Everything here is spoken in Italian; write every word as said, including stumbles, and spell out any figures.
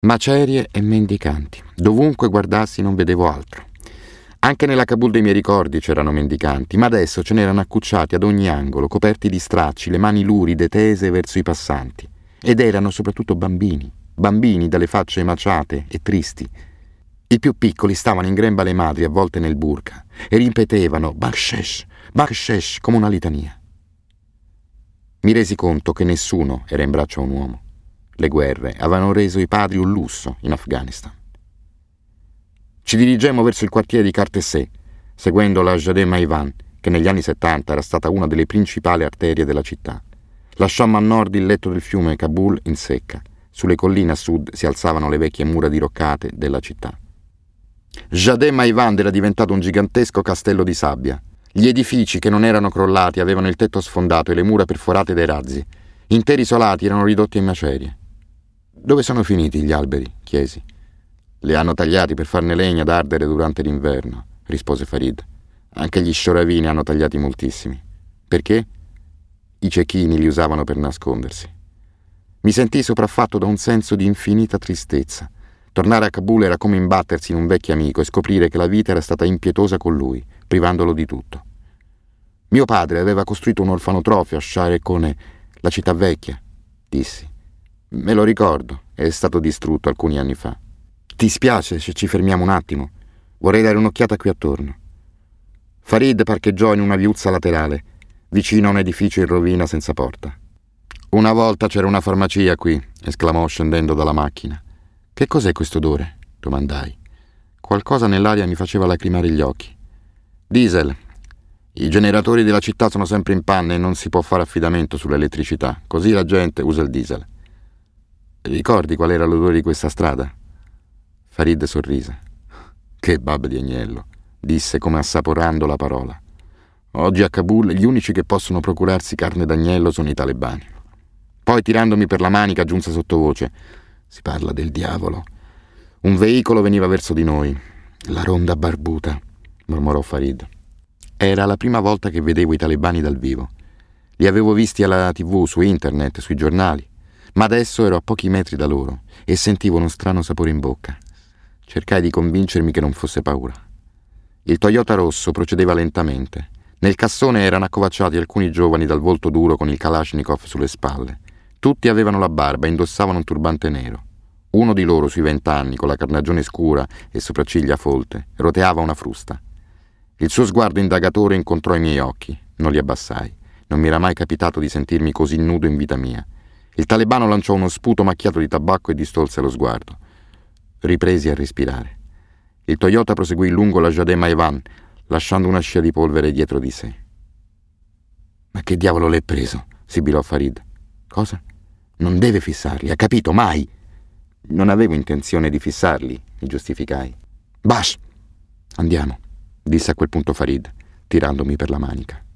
Macerie e mendicanti. Dovunque guardassi non vedevo altro. Anche nella Kabul dei miei ricordi c'erano mendicanti, ma adesso ce n'erano accucciati ad ogni angolo, coperti di stracci, le mani luride tese verso i passanti. Ed erano soprattutto bambini, bambini dalle facce emaciate e tristi. I più piccoli stavano in grembo alle madri avvolte nel burka e ripetevano Bakshesh, Bakshesh come una litania. Mi resi conto che nessuno era in braccio a un uomo. Le guerre avevano reso i padri un lusso in Afghanistan. Ci dirigemmo verso il quartiere di Kartesé, seguendo la Jadeh Maivan, che negli anni settanta era stata una delle principali arterie della città. Lasciammo a nord il letto del fiume Kabul in secca. Sulle colline a sud si alzavano le vecchie mura diroccate della città. Jadeh Maivan era diventato un gigantesco castello di sabbia. Gli edifici che non erano crollati avevano il tetto sfondato e le mura perforate dai razzi. Interi isolati erano ridotti in macerie. «Dove sono finiti gli alberi?» chiesi. «Li hanno tagliati per farne legna da ardere durante l'inverno», rispose Farid. «Anche gli scioravini hanno tagliati moltissimi». «Perché?» «I cecchini li usavano per nascondersi». Mi sentii sopraffatto da un senso di infinita tristezza. Tornare a Kabul era come imbattersi in un vecchio amico e scoprire che la vita era stata impietosa con lui, privandolo di tutto. «Mio padre aveva costruito un orfanotrofio a Shah Kone, la città vecchia», dissi. «Me lo ricordo, è stato distrutto alcuni anni fa. Ti spiace se ci fermiamo un attimo? Vorrei dare un'occhiata qui attorno». Farid parcheggiò in una viuzza laterale, vicino a un edificio in rovina senza porta. «Una volta c'era una farmacia qui», esclamò scendendo dalla macchina. «Che cos'è questo odore?» domandai. Qualcosa nell'aria mi faceva lacrimare gli occhi. «Diesel. I generatori della città sono sempre in panne e non si può fare affidamento sull'elettricità, così la gente usa il diesel». «Ricordi qual era l'odore di questa strada?» Farid sorrise. «Che babbo di agnello», disse come assaporando la parola. «Oggi a Kabul gli unici che possono procurarsi carne d'agnello sono i talebani». Poi, tirandomi per la manica, aggiunse sottovoce: «Si parla del diavolo». Un veicolo veniva verso di noi. «La ronda barbuta», mormorò Farid. Era la prima volta che vedevo i talebani dal vivo. Li avevo visti alla tivù, su internet, sui giornali, ma adesso ero a pochi metri da loro e sentivo uno strano sapore in bocca. Cercai di convincermi che non fosse paura. Il Toyota rosso procedeva lentamente. Nel cassone erano accovacciati alcuni giovani dal volto duro con il Kalashnikov sulle spalle. Tutti avevano la barba e indossavano un turbante nero. Uno di loro, sui vent'anni, con la carnagione scura e sopracciglia folte, roteava una frusta. Il suo sguardo indagatore incontrò i miei occhi. Non li abbassai. Non mi era mai capitato di sentirmi così nudo in vita mia. Il talebano lanciò uno sputo macchiato di tabacco e distolse lo sguardo. Ripresi a respirare. Il Toyota proseguì lungo la Jadeh Maivan, lasciando una scia di polvere dietro di sé. «Ma che diavolo l'hai preso?» sibilò Farid. «Cosa? Non deve fissarli, ha capito? Mai!» «Non avevo intenzione di fissarli», mi giustificai. «Bash! Andiamo», disse a quel punto Farid, tirandomi per la manica.